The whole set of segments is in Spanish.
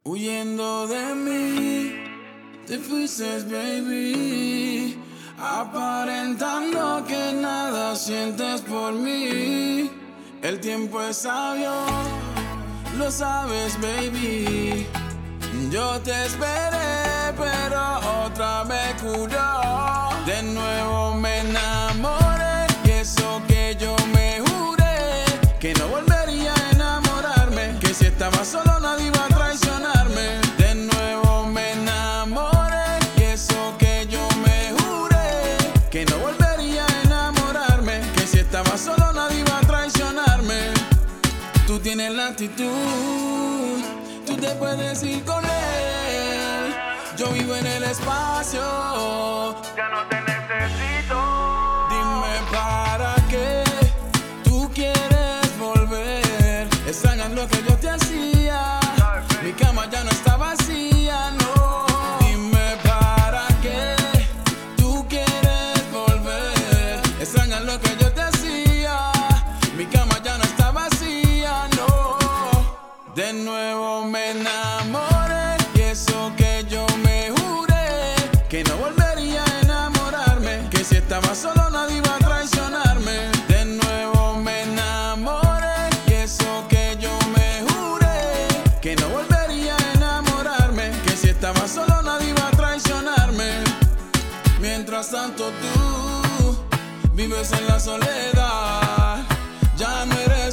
Huyendo de mí, te fuiste, baby, aparentando que nada sientes por mí. El tiempo es sabio, lo sabes, baby. Yo te esperé, pero otra me curó. De nuevo me enamoré, y eso que yo me juré, que no volvería a enamorarme, que si estaba solo nadie iba a traicionarme. De nuevo me enamoré, y eso que yo me juré, que no volvería a enamorarme, que si estaba solo nadie iba a traicionarme. Tú tienes la actitud, tú te puedes ir con él. Yo vivo en el espacio, ya no te necesito. dime para qué tú quieres volver. Extrañas lo que yo te hacía, mi cama ya no está vacía, no. Dime para qué tú quieres volver. Extrañas lo que yo te hacía, mi cama ya no está vacía, no. De nuevo me enamoré, y eso que yo me juré, que no volvería a enamorarme, que si estaba solo nadie iba a traicionarme. De nuevo me enamoré, y eso que yo me juré, que no volvería a enamorarme, que si estaba solo nadie iba a traicionarme. Mientras tanto tú vives en la soledad, ya no eres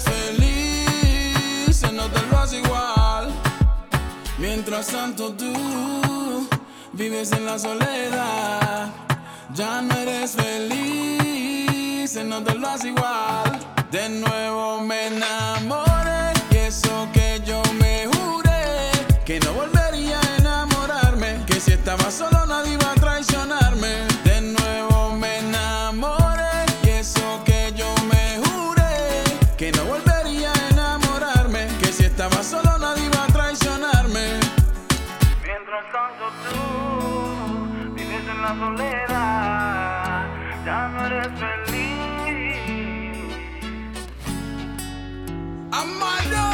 feliz, no te lo hace igual. Mientras tanto tú vives en la soledad, ya no eres feliz, no te lo hace igual. De nuevo me enamoré, y eso que yo me juré, que no volvería a enamorarme, que si estaba solo nadie iba a traicionarme. De nuevo me enamoré, y eso que yo me juré, que no volvería a enamorarme, que si estaba solo nadie iba a traicionarme. Mientras tanto tú vives en la soledad, ya no eres feliz. Amado.